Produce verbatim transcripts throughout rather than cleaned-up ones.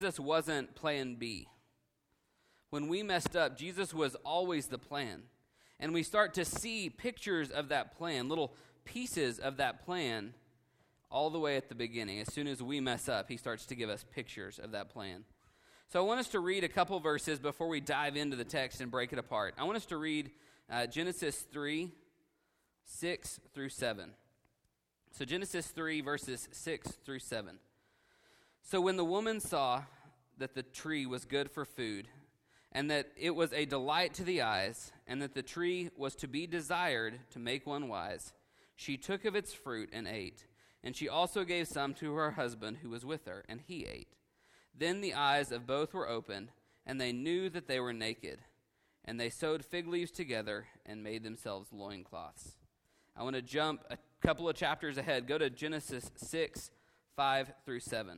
Jesus wasn't plan B. When we messed up, Jesus was always the plan. And we start to see pictures of that plan, little pieces of that plan, all the way at the beginning. As soon as we mess up, he starts to give us pictures of that plan. So I want us to read a couple verses before we dive into the text and break it apart. I want us to read uh, Genesis three, six through seven. So Genesis three, verses six through seven. So when the woman saw that the tree was good for food, and that it was a delight to the eyes, and that the tree was to be desired to make one wise, she took of its fruit and ate. And she also gave some to her husband who was with her, and he ate. Then the eyes of both were opened, and they knew that they were naked. And they sewed fig leaves together and made themselves loincloths. I want to jump a couple of chapters ahead. Go to Genesis six, five through seven.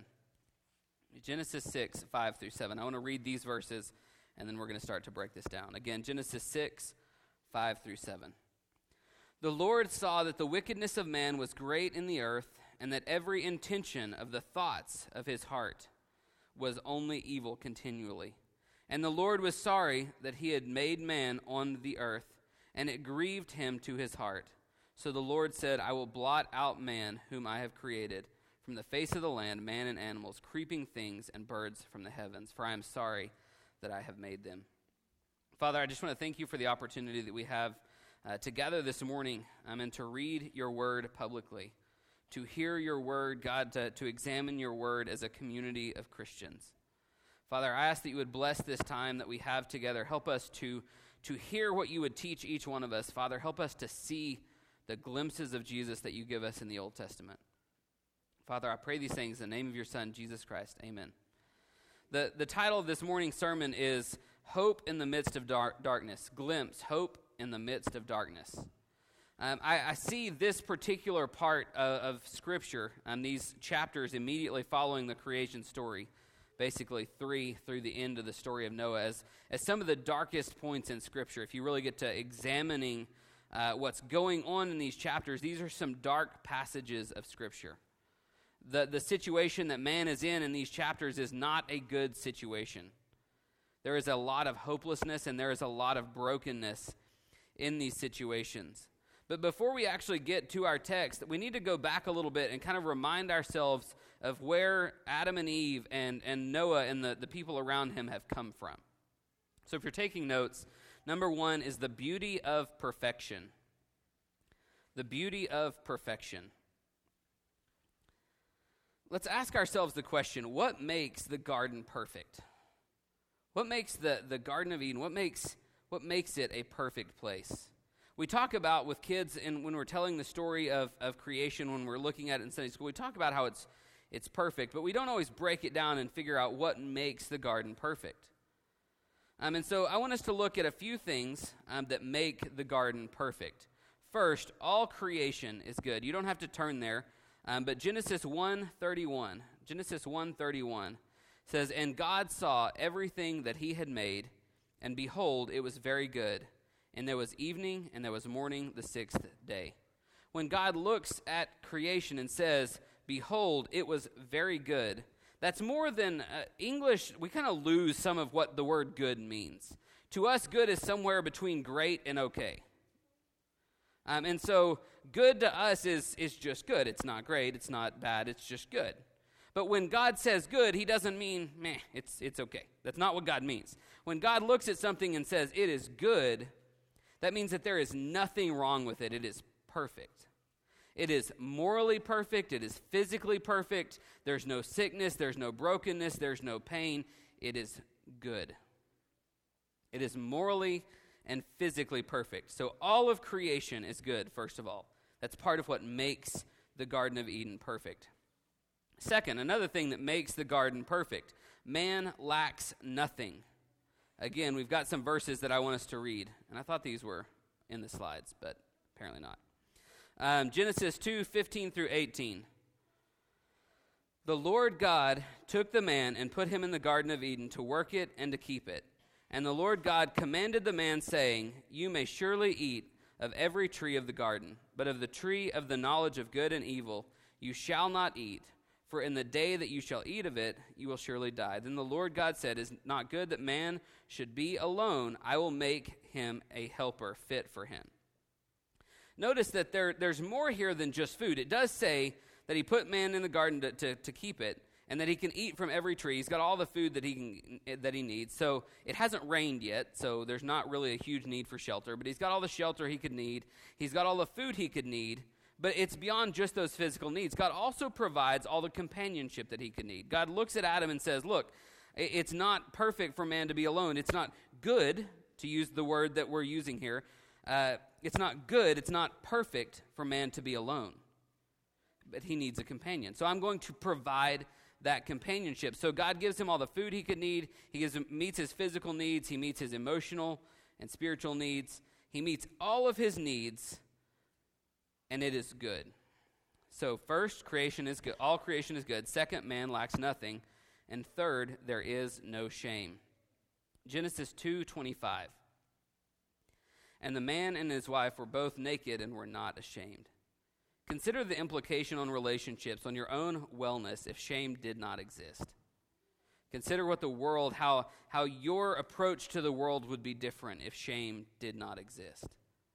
Genesis six, five through seven. I want to read these verses, and then we're going to start to break this down. Again, Genesis six, five through seven. The Lord saw that the wickedness of man was great in the earth, and that every intention of the thoughts of his heart was only evil continually. And the Lord was sorry that he had made man on the earth, and it grieved him to his heart. So the Lord said, I will blot out man whom I have created from the face of the land, man and animals, creeping things and birds from the heavens, for I am sorry that I have made them. Father, I just want to thank you for the opportunity that we have uh, to gather this morning um, and to read your word publicly, to hear your word, God, to, to examine your word as a community of Christians. Father, I ask that you would bless this time that we have together. Help us to, to hear what you would teach each one of us. Father, help us to see the glimpses of Jesus that you give us in the Old Testament. Father, I pray these things in the name of your Son, Jesus Christ. Amen. The, the title of this morning's sermon is Hope in the Midst of Dark, Darkness. Glimpse, Hope in the Midst of Darkness. Um, I, I see this particular part of, of Scripture, um, these chapters immediately following the creation story, basically three through the end of the story of Noah, as, as some of the darkest points in Scripture. If you really get to examining uh, what's going on in these chapters, these are some dark passages of Scripture. The, the situation that man is in in these chapters is not a good situation. There is a lot of hopelessness and there is a lot of brokenness in these situations. But before we actually get to our text, we need to go back a little bit and kind of remind ourselves of where Adam and Eve and, and Noah and the, the people around him have come from. So if you're taking notes, number one is the beauty of perfection. The beauty of perfection. Let's ask ourselves the question, what makes the garden perfect? What makes the, the Garden of Eden, what makes what makes it a perfect place? We talk about with kids, and when we're telling the story of, of creation, when we're looking at it in Sunday school, we talk about how it's it's perfect, but we don't always break it down and figure out what makes the garden perfect. Um, and so I want us to look at a few things um, that make the garden perfect. First, all creation is good. You don't have to turn there. Um, but Genesis one thirty-one, Genesis one thirty-one says, And God saw everything that he had made, and behold, it was very good. And there was evening, and there was morning the sixth day. When God looks at creation and says, Behold, it was very good, that's more than uh, English. We kind of lose some of what the word good means. To us, good is somewhere between great and okay. Um, and so good to us is, is just good. It's not great. It's not bad. It's just good. But when God says good, he doesn't mean, meh, it's, it's okay. That's not what God means. When God looks at something and says it is good, that means that there is nothing wrong with it. It is perfect. It is morally perfect. It is physically perfect. There's no sickness. There's no brokenness. There's no pain. It is good. It is morally and physically perfect. So all of creation is good, first of all. That's part of what makes the Garden of Eden perfect. Second, another thing that makes the garden perfect, man lacks nothing. Again, we've got some verses that I want us to read, and I thought these were in the slides, but apparently not. Um, Genesis two fifteen through eighteen. The Lord God took the man and put him in the Garden of Eden to work it and to keep it. And the Lord God commanded the man, saying, You may surely eat of every tree of the garden, but of the tree of the knowledge of good and evil you shall not eat, for in the day that you shall eat of it, you will surely die. Then the Lord God said, It is not good that man should be alone. I will make him a helper fit for him. Notice that there, there's more here than just food. It does say that he put man in the garden to, to, to keep it, and that he can eat from every tree. He's got all the food that he can, that he needs. So it hasn't rained yet, so there's not really a huge need for shelter. But he's got all the shelter he could need. He's got all the food he could need. But it's beyond just those physical needs. God also provides all the companionship that he could need. God looks at Adam and says, look, it's not perfect for man to be alone. It's not good, to use the word that we're using here. Uh, it's not good, it's not perfect for man to be alone. But he needs a companion. So I'm going to provide that companionship. So God gives him all the food he could need. He gives him, meets his physical needs. He meets his emotional and spiritual needs. He meets all of his needs, and it is good. So first, creation is good. All creation is good. Second, man lacks nothing. And third, there is no shame. Genesis two twenty-five. And the man and his wife were both naked and were not ashamed. Consider the implication on relationships, on your own wellness, if shame did not exist. Consider what the world, how, how your approach to the world would be different if shame did not exist.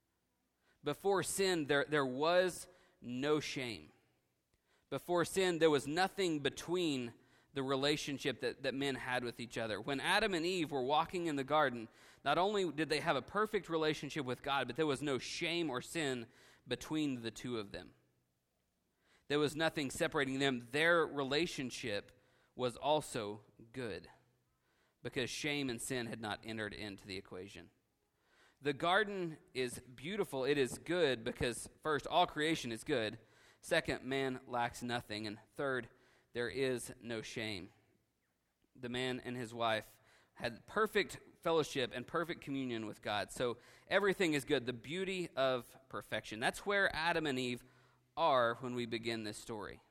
Before sin, there, there was no shame. Before sin, there was nothing between the relationship that, that men had with each other. When Adam and Eve were walking in the garden, not only did they have a perfect relationship with God, but there was no shame or sin between the two of them. There was nothing separating them. Their relationship was also good because shame and sin had not entered into the equation. The garden is beautiful. It is good because, first, all creation is good. Second, man lacks nothing. And third, there is no shame. The man and his wife had perfect fellowship and perfect communion with God. So everything is good. The beauty of perfection. That's where Adam and Eve are when we begin this story.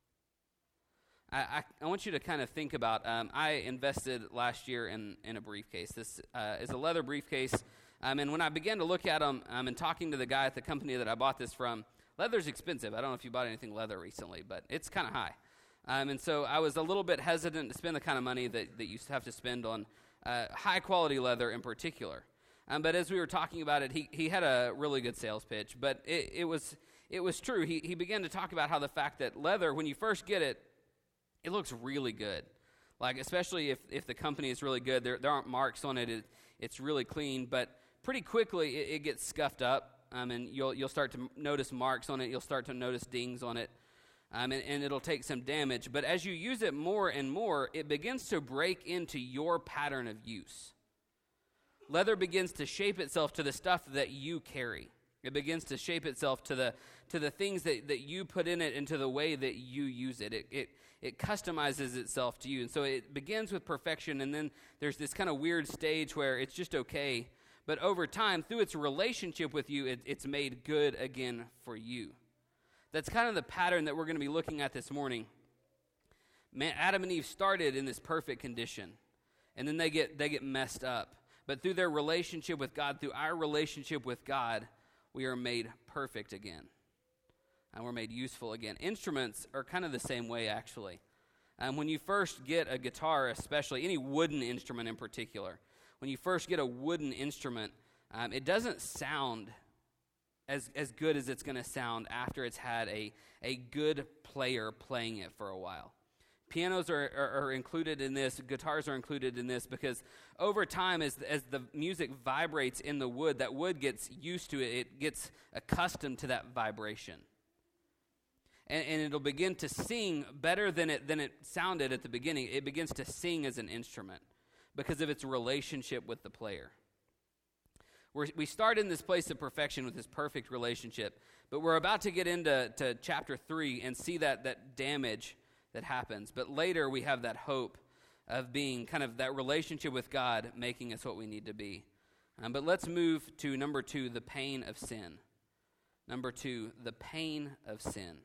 I, I, I want you to kind of think about, um, I invested last year in, in a briefcase. This uh, is a leather briefcase. Um, and when I began to look at them um, and talking to the guy at the company that I bought this from, leather's expensive. I don't know if you bought anything leather recently, but it's kind of high. Um, and so I was a little bit hesitant to spend the kind of money that, that you have to spend on uh, high-quality leather in particular. Um, but as we were talking about it, he, he had a really good sales pitch. But it, it was it was true. He, he began to talk about how the fact that leather, when you first get it, it looks really good. Like, especially if, if the company is really good, there, there aren't marks on it. it. It's really clean. But pretty quickly, it, it gets scuffed up, um, and you'll you'll start to notice marks on it. You'll start to notice dings on it. Um, and, and it'll take some damage. But as you use it more and more, it begins to break into your pattern of use. Leather begins to shape itself to the stuff that you carry. It begins to shape itself to the to the things that, that you put in it and to the way that you use it. It, it. it customizes itself to you. And so it begins with perfection, and then there's this kind of weird stage where it's just okay. But over time, through its relationship with you, it, it's made good again for you. That's kind of the pattern that we're going to be looking at this morning. Man, Adam and Eve started in this perfect condition, and then they get they get messed up. But through their relationship with God, through our relationship with God, we are made perfect again, and we're made useful again. Instruments are kind of the same way, actually. Um, when you first get a guitar, especially any wooden instrument in particular, when you first get a wooden instrument, um, it doesn't sound as as good as it's going to sound after it's had a, a good player playing it for a while. Pianos are, are, are included in this, guitars are included in this, because over time, as, as the music vibrates in the wood, that wood gets used to it, it gets accustomed to that vibration. And, and it'll begin to sing better than it than it sounded at the beginning. It begins to sing as an instrument because of its relationship with the player. We're, we start in this place of perfection with this perfect relationship, but we're about to get into to chapter three and see that that damage that happens. But later we have that hope of being kind of that relationship with God making us what we need to be. Um, but let's move to number two, the pain of sin. Number two, the pain of sin.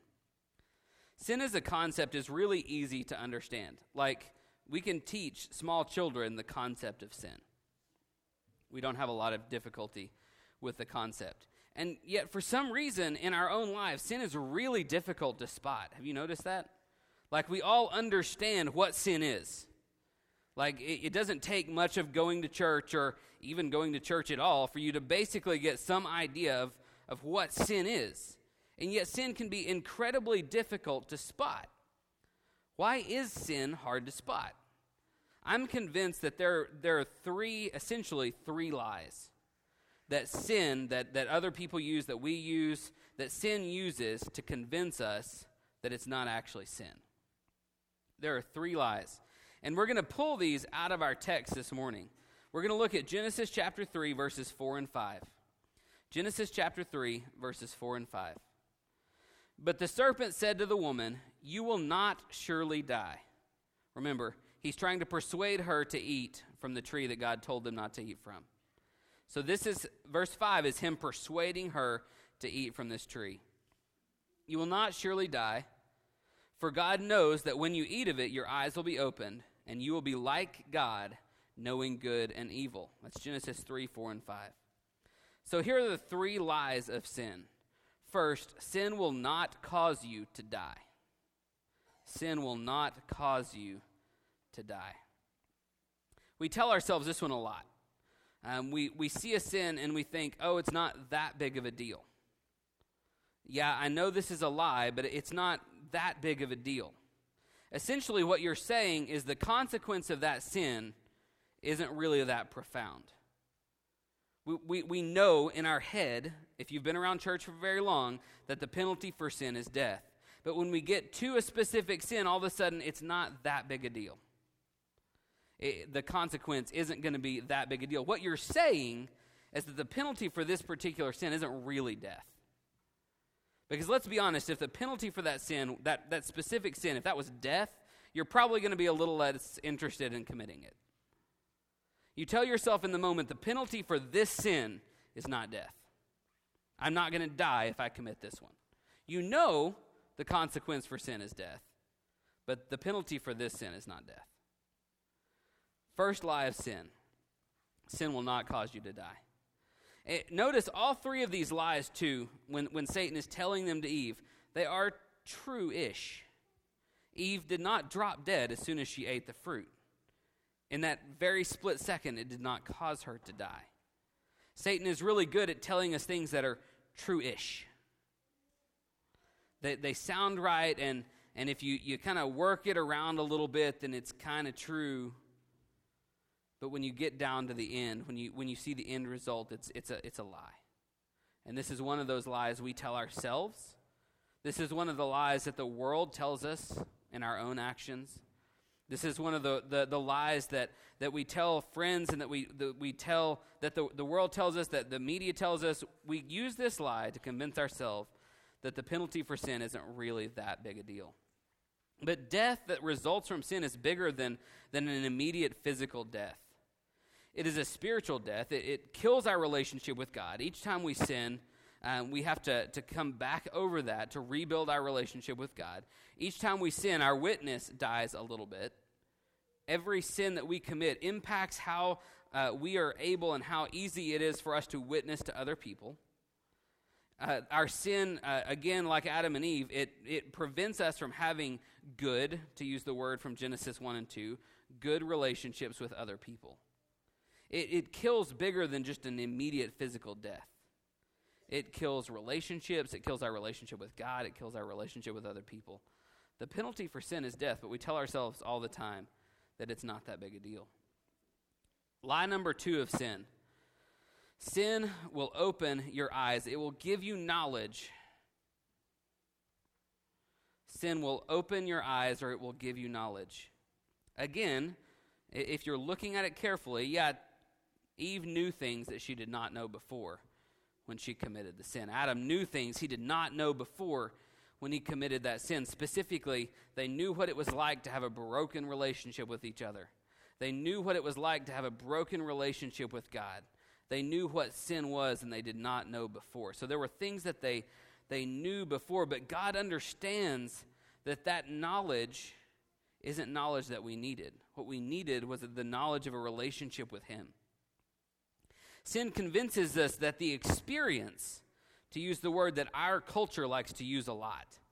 Sin as a concept is really easy to understand. Like, we can teach small children the concept of sin. We don't have a lot of difficulty with the concept. And yet, for some reason, in our own lives, sin is really difficult to spot. Have you noticed that? Like, we all understand what sin is. Like, it, it doesn't take much of going to church or even going to church at all for you to basically get some idea of, of what sin is. And yet sin can be incredibly difficult to spot. Why is sin hard to spot? I'm convinced that there, there are three, essentially three lies that sin, that, that other people use, that we use, that sin uses to convince us that it's not actually sin. There are three lies. And we're going to pull these out of our text this morning. We're going to look at Genesis chapter three, verses four and five. Genesis chapter three, verses four and five. But the serpent said to the woman, "You will not surely die." Remember, he's trying to persuade her to eat from the tree that God told them not to eat from. So this is, verse five is him persuading her to eat from this tree. "You will not surely die, for God knows that when you eat of it, your eyes will be opened, and you will be like God, knowing good and evil." That's Genesis three, four, and five. So here are the three lies of sin. First, sin will not cause you to die. Sin will not cause you to die. We tell ourselves this one a lot. Um, we, we see a sin and we think, oh, it's not that big of a deal. Yeah, I know this is a lie, but it's not that big of a deal. Essentially, what you're saying is the consequence of that sin isn't really that profound. We, we, we know in our head, if you've been around church for very long, that the penalty for sin is death. But when we get to a specific sin, all of a sudden, it's not that big a deal. It, the consequence isn't going to be that big a deal. What you're saying is that the penalty for this particular sin isn't really death. Because let's be honest, if the penalty for that sin, that, that specific sin, if that was death, you're probably going to be a little less interested in committing it. You tell yourself in the moment, the penalty for this sin is not death. I'm not going to die if I commit this one. You know the consequence for sin is death, but the penalty for this sin is not death. First lie of sin. Sin will not cause you to die. It, notice all three of these lies, too, when, when Satan is telling them to Eve, they are true-ish. Eve did not drop dead as soon as she ate the fruit. In that very split second, it did not cause her to die. Satan is really good at telling us things that are true-ish. They, they sound right, and, and if you, you kind of work it around a little bit, then it's kind of true. But when you get down to the end, when you when you see the end result, it's it's a it's a lie. And this is one of those lies we tell ourselves. This is one of the lies that the world tells us in our own actions. This is one of the, the, the lies that, that we tell friends and that we that we tell that the, the world tells us, that the media tells us. We use this lie to convince ourselves that the penalty for sin isn't really that big a deal. But death that results from sin is bigger than, than an immediate physical death. It is a spiritual death. It, it kills our relationship with God. Each time we sin, um, we have to, to come back over that to rebuild our relationship with God. Each time we sin, our witness dies a little bit. Every sin that we commit impacts how uh, we are able and how easy it is for us to witness to other people. Uh, our sin, uh, again, like Adam and Eve, it, it prevents us from having good, to use the word from Genesis one and two, good relationships with other people. It, it kills bigger than just an immediate physical death. It kills relationships. It kills our relationship with God. It kills our relationship with other people. The penalty for sin is death, but we tell ourselves all the time that it's not that big a deal. Lie number two of sin. Sin will open your eyes. It will give you knowledge. Sin will open your eyes, or it will give you knowledge. Again, if you're looking at it carefully, yeah, Eve knew things that she did not know before when she committed the sin. Adam knew things he did not know before when he committed that sin. Specifically, they knew what it was like to have a broken relationship with each other. They knew what it was like to have a broken relationship with God. They knew what sin was, and they did not know before. So there were things that they, they knew before, but God understands that that knowledge isn't knowledge that we needed. What we needed was the knowledge of a relationship with him. Sin convinces us that the experience, to use the word that our culture likes to use a lot,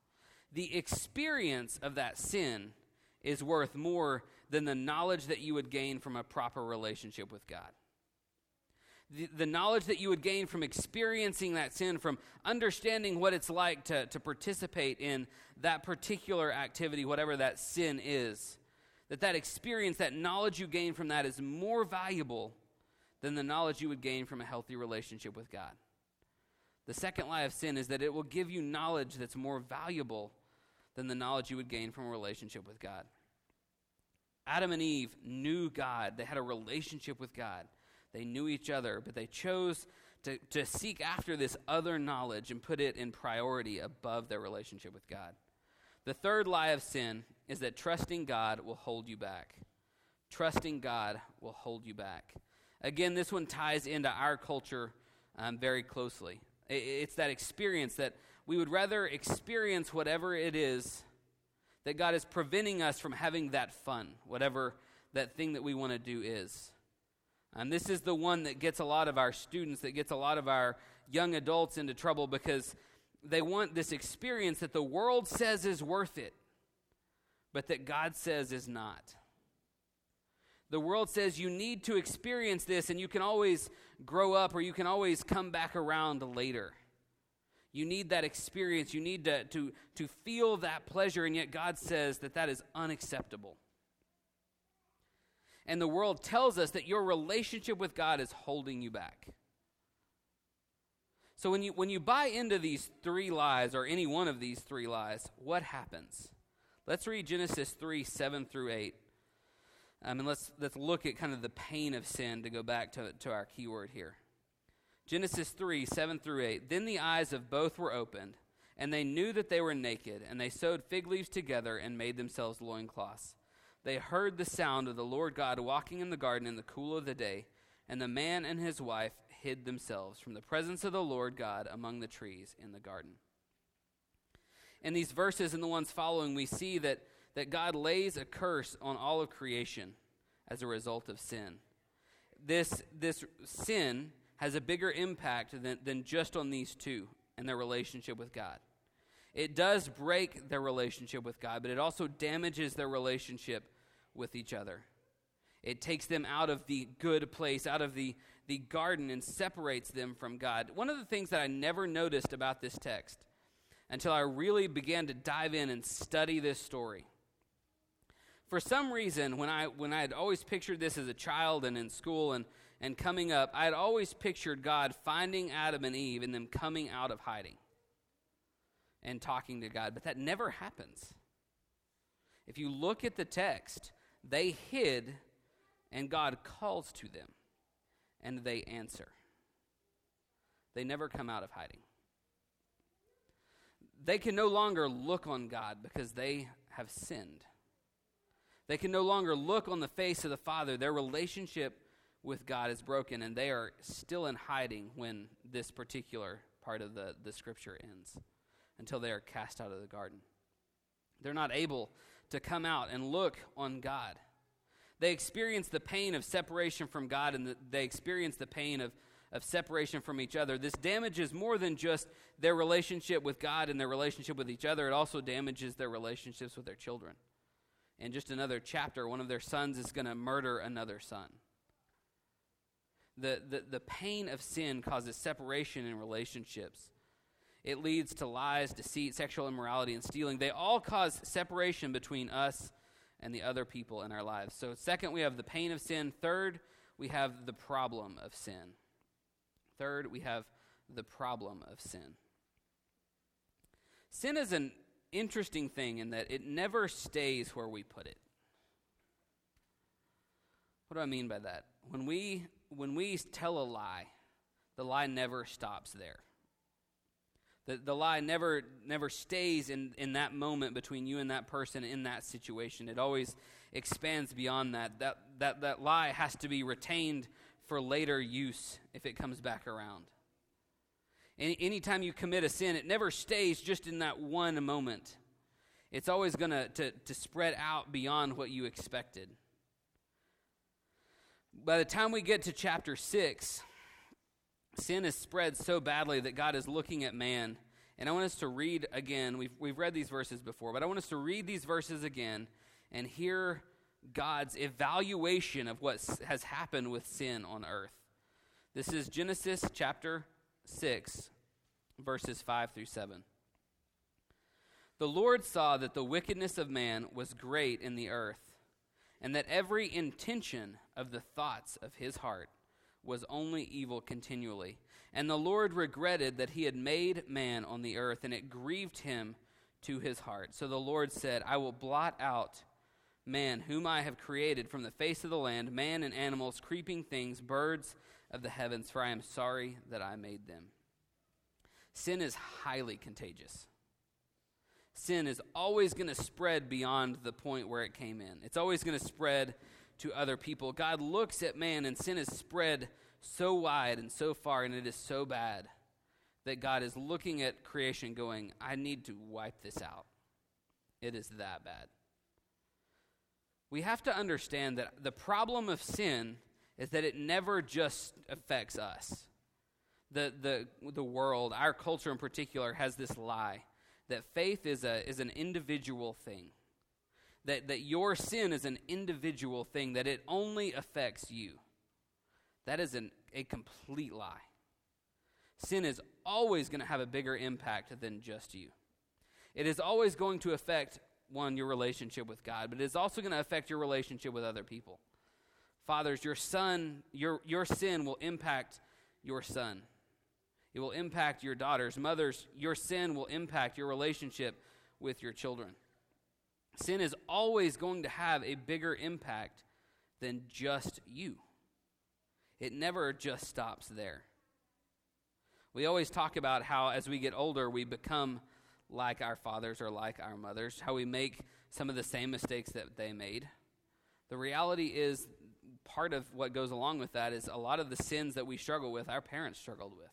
the experience of that sin is worth more than the knowledge that you would gain from a proper relationship with God. The, the knowledge that you would gain from experiencing that sin, from understanding what it's like to, to participate in that particular activity, whatever that sin is, that that experience, that knowledge you gain from that is more valuable than the knowledge you would gain from a healthy relationship with God. The second lie of sin is that it will give you knowledge that's more valuable than the knowledge you would gain from a relationship with God. Adam and Eve knew God. They had a relationship with God. They knew each other, but they chose to, to seek after this other knowledge and put it in priority above their relationship with God. The third lie of sin is that trusting God will hold you back. Trusting God will hold you back. Again, this one ties into our culture um, very closely. It, it's that experience that we would rather experience whatever it is that God is preventing us from having that fun, whatever that thing that we want to do is. And this is the one that gets a lot of our students, that gets a lot of our young adults into trouble because they want this experience that the world says is worth it, but that God says is not. The world says you need to experience this and you can always grow up or you can always come back around later. You need that experience. You need to, to, to feel that pleasure, and yet God says that that is unacceptable. And the world tells us that your relationship with God is holding you back. So when you when you buy into these three lies, or any one of these three lies, what happens? Let's read Genesis three, seven through eight. Um, and let's let's look at kind of the pain of sin to go back to, to our keyword here. Genesis three, seven through eight. Then the eyes of both were opened, and they knew that they were naked, and they sewed fig leaves together and made themselves loincloths. They heard the sound of the Lord God walking in the garden in the cool of the day, and the man and his wife hid themselves from the presence of the Lord God among the trees in the garden. In these verses and the ones following, we see that, that God lays a curse on all of creation as a result of sin. This, this sin has a bigger impact than, than just on these two and their relationship with God. It does break their relationship with God, but it also damages their relationship with each other. It takes them out of the good place, out of the, the garden, and separates them from God. One of the things that I never noticed about this text until I really began to dive in and study this story. For some reason, when I when I had always pictured this as a child and in school and, and coming up, I had always pictured God finding Adam and Eve and them coming out of hiding and talking to God, but that never happens. If you look at the text, they hid, and God calls to them, and they answer. They never come out of hiding. They can no longer look on God because they have sinned. They can no longer look on the face of the Father. Their relationship with God is broken, and they are still in hiding when this particular part of the, the scripture ends, until they are cast out of the garden. They're not able to come out and look on God. They experience the pain of separation from God, and the, they experience the pain of, of separation from each other. This damages more than just their relationship with God and their relationship with each other. It also damages their relationships with their children. In just another chapter, one of their sons is going to murder another son. The, the, the pain of sin causes separation in relationships. It leads to lies, deceit, sexual immorality, and stealing. They all cause separation between us and the other people in our lives. So second, we have the pain of sin. Third, we have the problem of sin. Third, we have the problem of sin. Sin is an interesting thing in that it never stays where we put it. What do I mean by that? When we when we tell a lie, the lie never stops there. The, the lie never never stays in, in that moment between you and that person in that situation. It always expands beyond that. That, that. that lie has to be retained for later use if it comes back around. Any, anytime you commit a sin, it never stays just in that one moment. It's always going to to spread out beyond what you expected. By the time we get to chapter six, sin is spread so badly that God is looking at man, And I want us to read again. We've, we've read these verses before, but I want us to read these verses again and hear God's evaluation of what has happened with sin on earth. This is Genesis chapter six, verses five through seven. The Lord saw that the wickedness of man was great in the earth, and that every intention of the thoughts of his heart was only evil continually. And the Lord regretted that he had made man on the earth, and it grieved him to his heart. So the Lord said, I will blot out man, whom I have created from the face of the land, man and animals, creeping things, birds of the heavens, for I am sorry that I made them. Sin is highly contagious. Sin is always going to spread beyond the point where it came in. It's always going to spread to other people. God looks at man, and sin is spread so wide and so far, and it is so bad that God is looking at creation going, I need to wipe this out. It is that bad. We have to understand that the problem of sin is that it never just affects us. The, the, the world, our culture in particular, has this lie that faith is a is an individual thing. That, that your sin is an individual thing, that it only affects you. That is an, a complete lie. Sin is always going to have a bigger impact than just you. It is always going to affect, one, your relationship with God, but it is also going to affect your relationship with other people. Fathers, your son, your, your sin will impact your son. It will impact your daughters. Mothers, your sin will impact your relationship with your children. Sin is always going to have a bigger impact than just you. It never just stops there. We always talk about how as we get older, we become like our fathers or like our mothers, how we make some of the same mistakes that they made. The reality is, part of what goes along with that is a lot of the sins that we struggle with, our parents struggled with.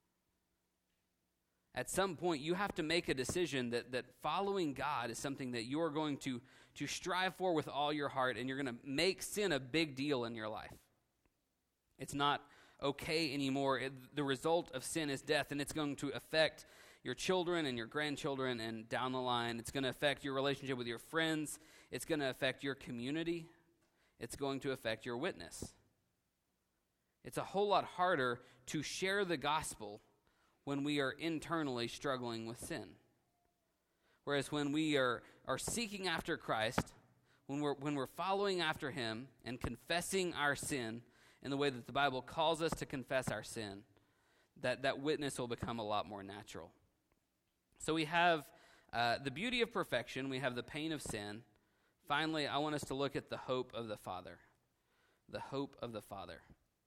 At some point, you have to make a decision that, that following God is something that you are going to, to strive for with all your heart, and you're going to make sin a big deal in your life. It's not okay anymore. It, the result of sin is death, and it's going to affect your children and your grandchildren and down the line. It's going to affect your relationship with your friends. It's going to affect your community. It's going to affect your witness. It's a whole lot harder to share the gospel when we are internally struggling with sin. Whereas when we are, are seeking after Christ, when we're, when we're following after him and confessing our sin in the way that the Bible calls us to confess our sin, that, that witness will become a lot more natural. So we have uh, the beauty of perfection, we have the pain of sin. Finally, I want us to look at the hope of the Father. The hope of the Father.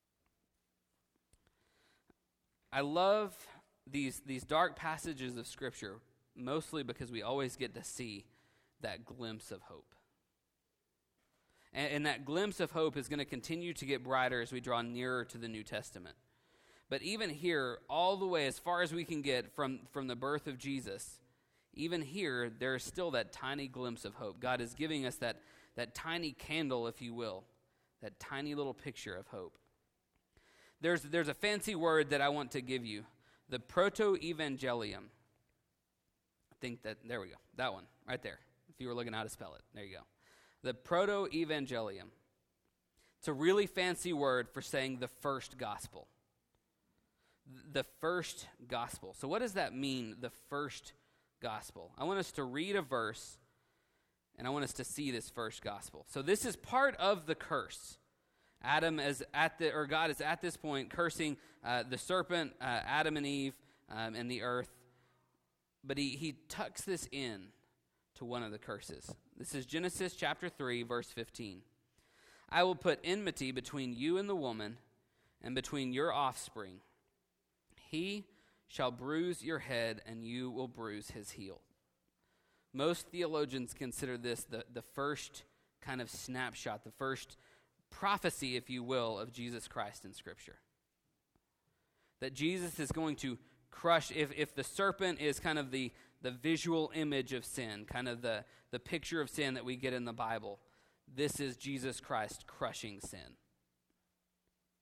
I love these, these dark passages of Scripture, mostly because we always get to see that glimpse of hope. And, and that glimpse of hope is going to continue to get brighter as we draw nearer to the New Testament. But even here, all the way as far as we can get from, from the birth of Jesus, even here, there is still that tiny glimpse of hope. God is giving us that, that tiny candle, if you will, that tiny little picture of hope. There's, there's a fancy word that I want to give you, the proto-evangelium. I think that, there we go, that one, right there, if you were looking how to spell it. There you go. The proto-evangelium. It's a really fancy word for saying the first gospel. The first gospel. So what does that mean, the first gospel? I want us to read a verse, and I want us to see this first gospel. So this is part of the curse. Adam is at the, or God is at this point cursing uh, the serpent, uh, Adam and Eve, um, and the earth. But he, he tucks this in to one of the curses. This is Genesis chapter three, verse fifteen. I will put enmity between you and the woman, and between your offspring. He shall bruise your head, and you will bruise his heel. Most theologians consider this the, the first kind of snapshot, the first prophecy, if you will, of Jesus Christ in Scripture. That Jesus is going to crush, if, if the serpent is kind of the, the visual image of sin, kind of the, the picture of sin that we get in the Bible, this is Jesus Christ crushing sin.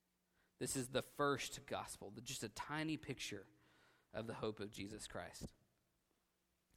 This is the first gospel, just a tiny picture of the hope of Jesus Christ.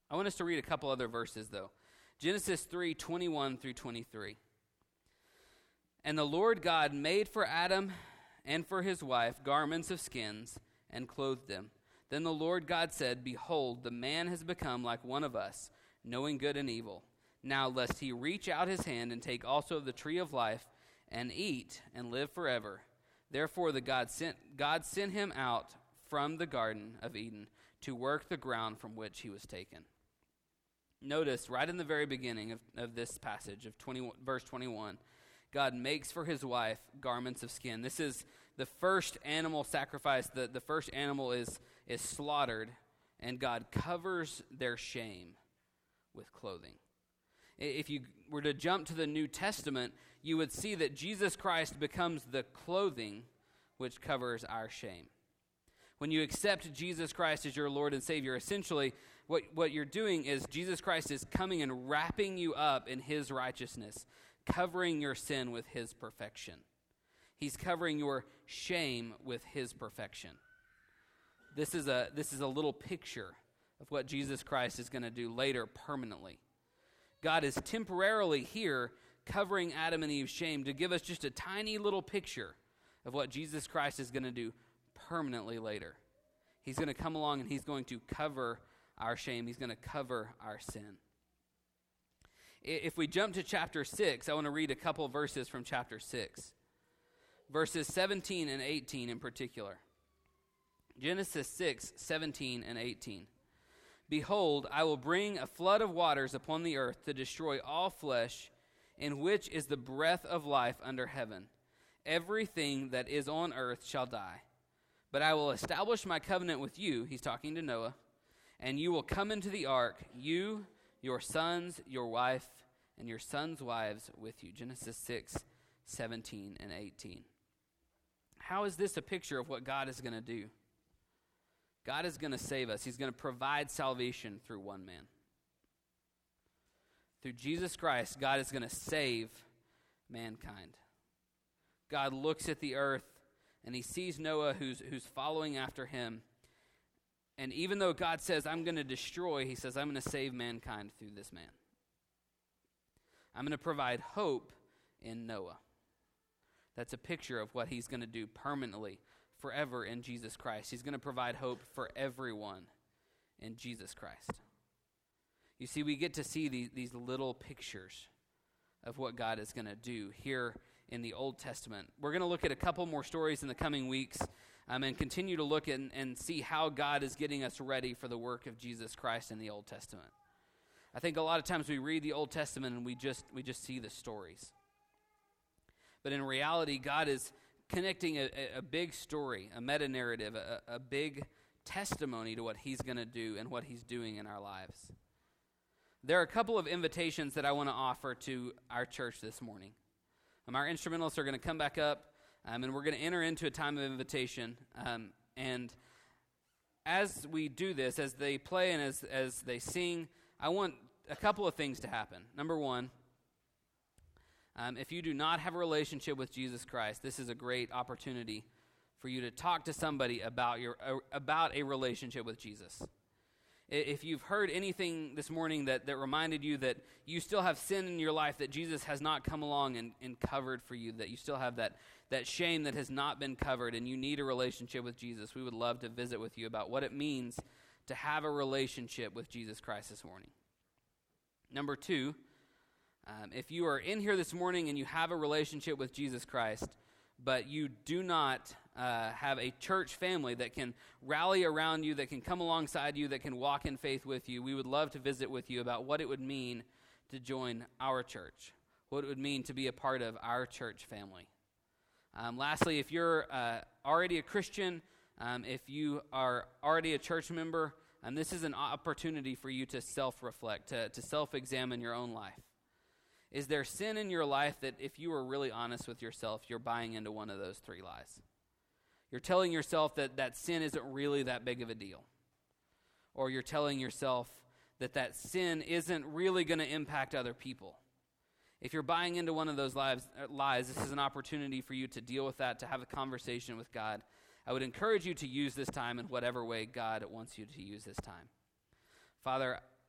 I want us to read a couple other verses, though. Genesis three, twenty-one through twenty-three. And the Lord God made for Adam and for his wife garments of skins and clothed them. Then the Lord God said, Behold, the man has become like one of us, knowing good and evil. Now lest he reach out his hand and take also of the tree of life and eat and live forever. Therefore the God sent, God sent him out from the Garden of Eden to work the ground from which he was taken. Notice right in the very beginning of, of this passage of twenty, verse twenty-one, God makes for his wife garments of skin. This is the first animal sacrifice. The, the first animal is, is slaughtered, and God covers their shame with clothing. If you were to jump to the New Testament, you would see that Jesus Christ becomes the clothing which covers our shame. When you accept Jesus Christ as your Lord and Savior, essentially what, what you're doing is Jesus Christ is coming and wrapping you up in his righteousness, covering your sin with his perfection. He's covering your shame with his perfection. This is a, this is a little picture of what Jesus Christ is going to do later permanently. God is temporarily here covering Adam and Eve's shame to give us just a tiny little picture of what Jesus Christ is going to do permanently later. He's going to come along and he's going to cover our shame. He's going to cover our sin. If we jump to chapter six, I want to read a couple of verses from chapter six. Verses seventeen and eighteen in particular. Genesis six, seventeen and eighteen. Behold, I will bring a flood of waters upon the earth to destroy all flesh, in which is the breath of life under heaven. Everything that is on earth shall die. But I will establish my covenant with you, he's talking to Noah, and you will come into the ark, you, your sons, your wife, and your sons' wives with you. Genesis six, seventeen and eighteen. How is this a picture of what God is going to do? God is going to save us. He's going to provide salvation through one man. Through Jesus Christ, God is going to save mankind. God looks at the earth and he sees Noah who's, who's following after him. And even though God says, I'm going to destroy, he says, I'm going to save mankind through this man. I'm going to provide hope in Noah. That's a picture of what he's going to do permanently, forever in Jesus Christ. He's going to provide hope for everyone in Jesus Christ. You see, we get to see these, these little pictures of what God is going to do here in the Old Testament. We're going to look at a couple more stories in the coming weeks um, and continue to look at, and see how God is getting us ready for the work of Jesus Christ in the Old Testament. I think a lot of times we read the Old Testament and we just we just see the stories. But in reality, God is connecting a, a big story, a meta-narrative, a, a big testimony to what he's going to do and what he's doing in our lives. There are a couple of invitations that I want to offer to our church this morning. Um, our instrumentalists are going to come back up, um, and we're going to enter into a time of invitation. Um, and as we do this, as they play and as, as they sing, I want a couple of things to happen. Number one, Um, if you do not have a relationship with Jesus Christ, this is a great opportunity for you to talk to somebody about your uh, about a relationship with Jesus. If you've heard anything this morning that, that reminded you that you still have sin in your life, that Jesus has not come along and, and covered for you, that you still have that, that shame that has not been covered, and you need a relationship with Jesus, we would love to visit with you about what it means to have a relationship with Jesus Christ this morning. Number two, Um, if you are in here this morning and you have a relationship with Jesus Christ, but you do not uh, have a church family that can rally around you, that can come alongside you, that can walk in faith with you, we would love to visit with you about what it would mean to join our church, what it would mean to be a part of our church family. Um, lastly, if you're uh, already a Christian, um, if you are already a church member, um, this is an opportunity for you to self-reflect, to, to self-examine your own life. Is there sin in your life that if you were really honest with yourself, you're buying into one of those three lies? You're telling yourself that that sin isn't really that big of a deal. Or you're telling yourself that that sin isn't really going to impact other people. If you're buying into one of those lies, lies, this is an opportunity for you to deal with that, to have a conversation with God. I would encourage you to use this time in whatever way God wants you to use this time. Father,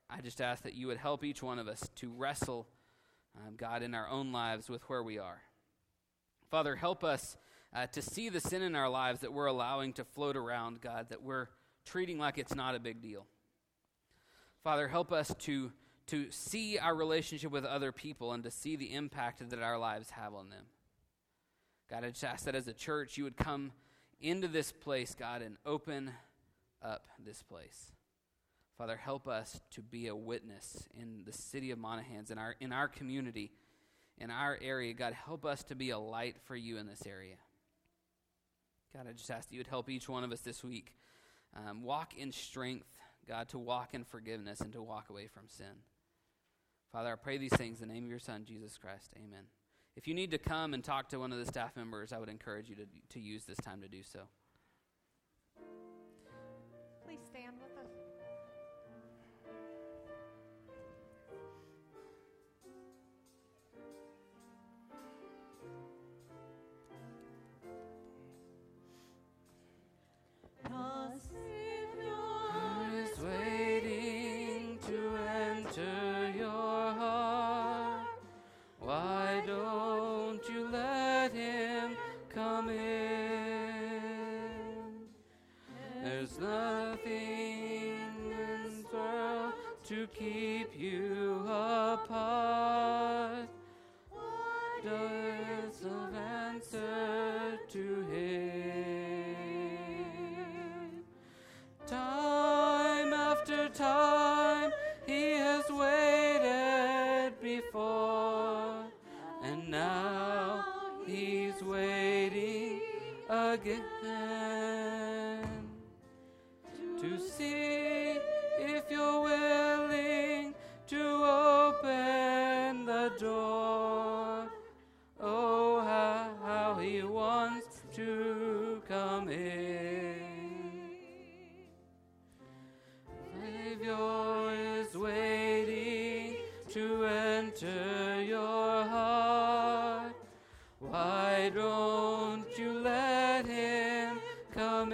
I just ask that you would help each one of us to wrestle, um, God, in our own lives with where we are. Father, help us uh, to see the sin in our lives that we're allowing to float around, God, that we're treating like it's not a big deal. Father, help us to, to see our relationship with other people and to see the impact that our lives have on them. God, I just ask that as a church, you would come into this place, God, and open up this place. Father, help us to be a witness in the city of Monahans, in our in our community, in our area. God, help us to be a light for you in this area. God, I just ask that you would help each one of us this week um, walk in strength, God, to walk in forgiveness and to walk away from sin. Father, I pray these things in the name of your Son, Jesus Christ. Amen. If you need to come and talk to one of the staff members, I would encourage you to, to use this time to do so. Please stand with us. The Savior is waiting to enter your heart. Why don't you let him come in? There's nothing in this world to keep you apart. What does of answer to him? Time after time he has waited before, and now he's waiting again to see if you're willing to open the door. Oh, how, how he wants to come in. Savior is waiting to enter your heart. Why don't you let him come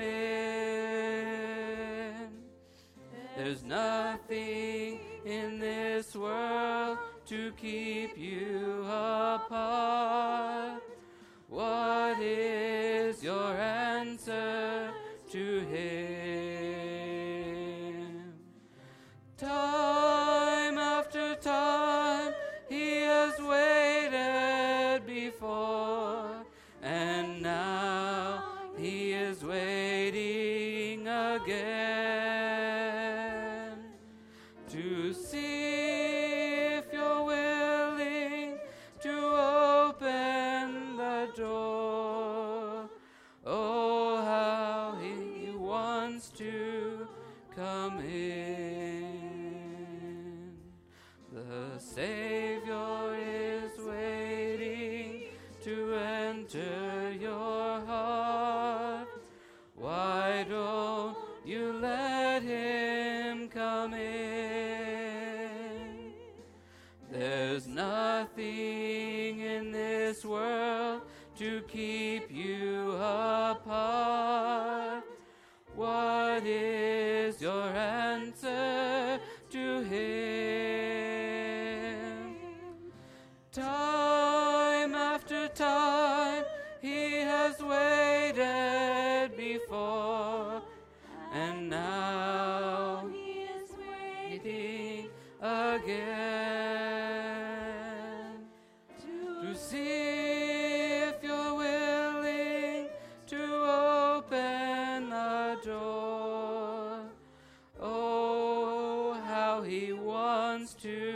in? There's nothing in this world to keep you apart. What is your answer to him? Time after time he has waited before, and now he is waiting again to see if you're willing to open the door. Oh, how he wants to come in. The Savior is waiting to enter your heart. Why don't you let him come in? There's nothing in this world to keep you apart. What is your answer to him? Time after time he has waited before, and now he is waiting again to see if you're willing to open the door. Oh, how he wants to